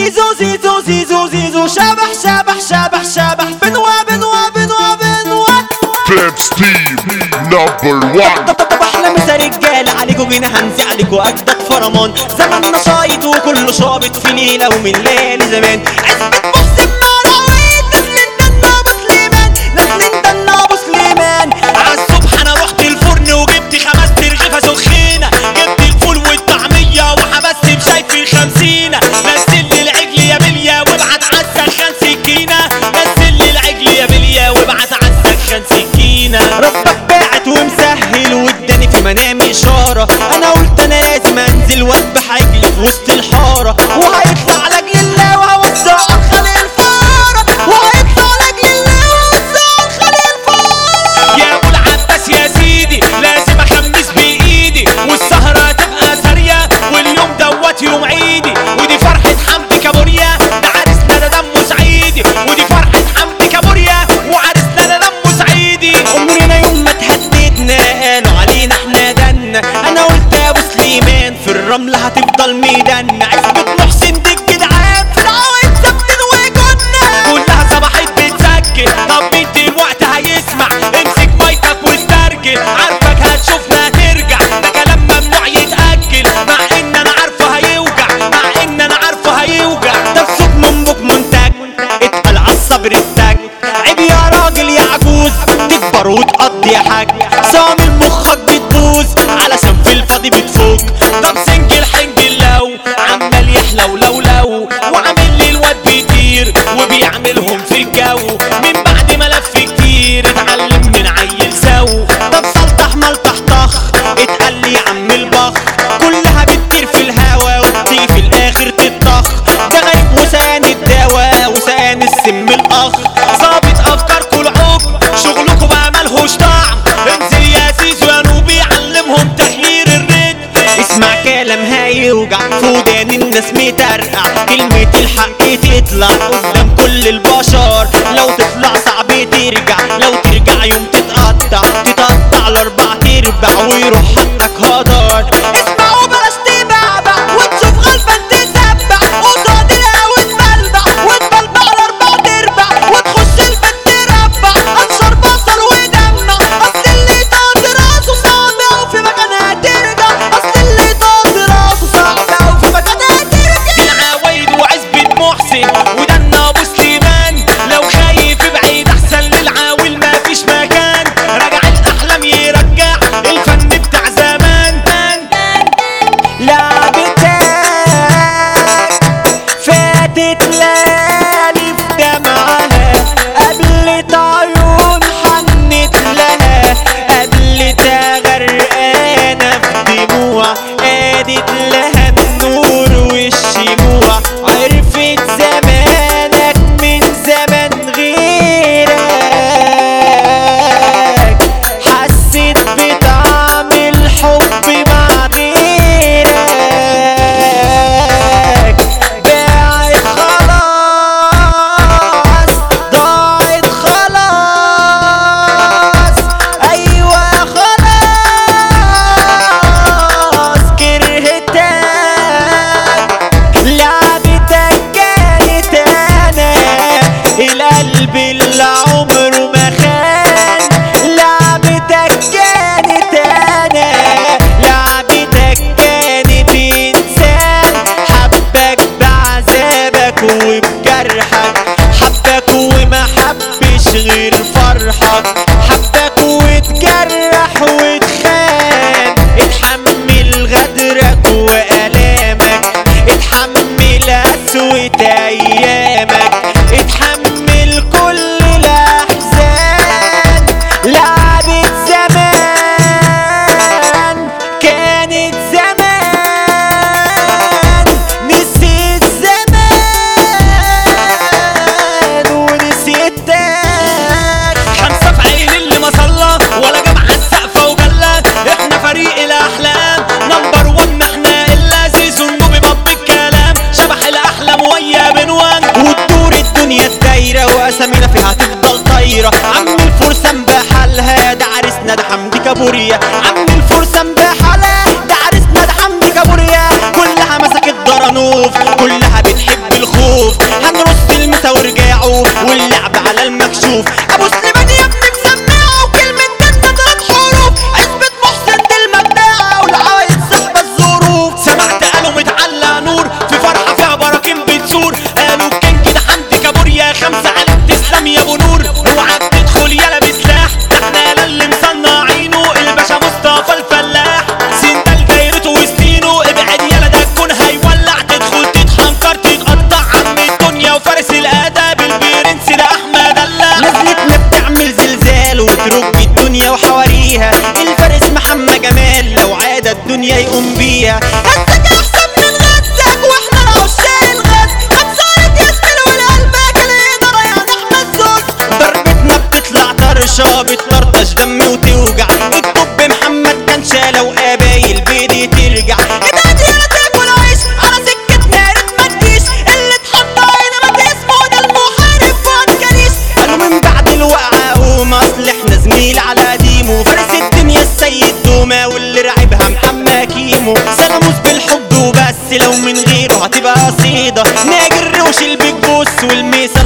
زيزو زيزو زيزو زيزو شبح شبح شبح شبح بنوا بنوا بنوا بنوا Flex Team #1. طب احلى مسا رجاله عليكوا جينا هنزي عليكوا اجدد فرمان. زماننا شايط وكله شابط في ليله ومن ليالي زمان. عزبة محسن مراويد ناس من دنا ابو سليمان. عالصبح انا رحت الفرن وجبت 5 رغيفه سخينه. جبت الفول والطعميه وحبست بشاي في ال50. نزل لي العجل يا بليا وابعت عالسخان سكينه. نزل لي العجل يا بليا وابعت عالسخان سكينه. ربك باعت ومسهل واداني في منامي اشاره. انا قلت انا لازم انزل واذبح عجل في وسط الحاره. وهيطلع لاجل الله وهوزع خلي الفاره. وهيطلع لاجل الله وهوزع خلي الفاره. يا ابو العباس يا سيدي لازم اخمس بايدي. والسهره تبقى ساريه واليوم دوت يوم عيدي. ودي فرحه حمدي كابوريا ده عرسنا ده دمه صعيدي. ودي فرحه حمدي كابوريا وعرسنا ده دمه صعيدي. عمرنا يوم ما تهددنا قالوا علينا احنا دنا. انا قلت يا ابو سليمان في الرمله هتفضل ميدانا. عزبة محسن دي الجدعان في العوايد ثابتين وكنا كلها صباحت بتسجل. طب انت الوقت هيسمع امسك مايكك واسترجل. عارفك هتشوفنا هترجع ده كلام ممنوع يتاجل. مع ان انا عارفه هيوجع مع ان انا عارفه هيوجع. ده بصوت منبوك منتج اتقل عالصبر التاج. عيب يا راجل يا عجوز تكبر وتقضي يا حاج. صامل مخك بتبوظ علشان في الفاضي بتفوق. طب سنجل حنجل لو عمال يحلو لو وعامل لي الواد بيطير وبيعملهم في الجو. من بعد ما لف كتير اتعلم من عيل سو. طب سلطح ملطح طخ اتقال لي يا عم البخ. كلها بتطير في الهوا وبتيجي في الاخر تتطخ. ده غريب وسان الدواء وسان السم الاخ. ظابط افكاركوا العقب شغلكوا بقى ملهوش طعم. انزل يا زيزو يا نوبي علمهم تحرير الرد. اسمع كلام هيوجع في ودان الناس مترقع. كلمة الحق تطلع قدام كل البشر. لو تطلع صعب ترجع لو ترجع يوم تتقطع ل4 ويروح حقك هدر. اسمع وبلاش تبعبع وتشوف غلبان تسبع. قصاد الهوا تبلبع وتبلبع ل4 وتخش البيت تربع. انشر بصل ودمع اصل اللي طاط راسه صعب وفي مكانها ترجع. اصل اللي طاط راسه صعب وفي مكانها ترجع. دي العوايد وعزبة محسن ودنا ابو سليمان. لو خايف ابعد احسن للعاول مفيش مكان. رجع الاحلام يرجع الفن بتاع زمان. لعبتك فاتت ليالي في دمعها. قبلت عيون حنت لها. قبلتها غرقانة في دموع. قادت لها النور والشموع. عرفت زمانك من زمان غيرك. حسيت بطعم الحب مع غيرك. باعت خلاص ضاعت خلاص. ايوه خلاص كرهتك. لعبتك كانت انا القلب اللي عمره ما خان. لعبتك كانت انا لعبتك كانت انسان. حبك بعذابك وبجرحك. حبك وما حبش غير فرحك. حبك واتجرح واتخان. اتحمل غدرك والامك. اتحمل قسوة ايامك. اتحمل كل الاحزان. لعبة زمان كانت زمان. نسيت زمان ونسيتك. 5 في عين اللي ما صلى ولا جاب عالسقفة وجلى. احنا فريق الاحلام نمبر 1. احنا الا زيزو النوبي بط الكلام. شبح الاحلام ويا بنوان. وتدور الدنيا الدايرة واسامينا فيها تفضل طايرة. عم الفرسان بحالها ده عرسنا ده حمدي كابوريا. عم الفرسان بحالها ده عرسنا ده حمدي كابوريا. كلها مسكت ضرنوف كلها بتحب الخوف. هزك احسن من غزك واحنا العشاق الغز. خمسة ياسمين والقلبك الإدارة يعني احمد زوز. ضربتنا بتطلع طرشة بتطرطش دم وتوجع. الطب محمد كان شالة وقبايل بيدي ترجع. ادعي يا تاكل عيش على سكتنا يا ريت ما تجيش. اللي اتحط عيني ما تسمه ده المحارب فؤاد كريش. قالوا من بعد الوقعة قوم اصل احنا زميل على قديمه. فارس الدنيا السيد دوما واللي راعبها محمد كيمو. سلاموس بالحب وبس لو من غيره هتبقى قصيدة. ناجي الروش البيج بوس والميسة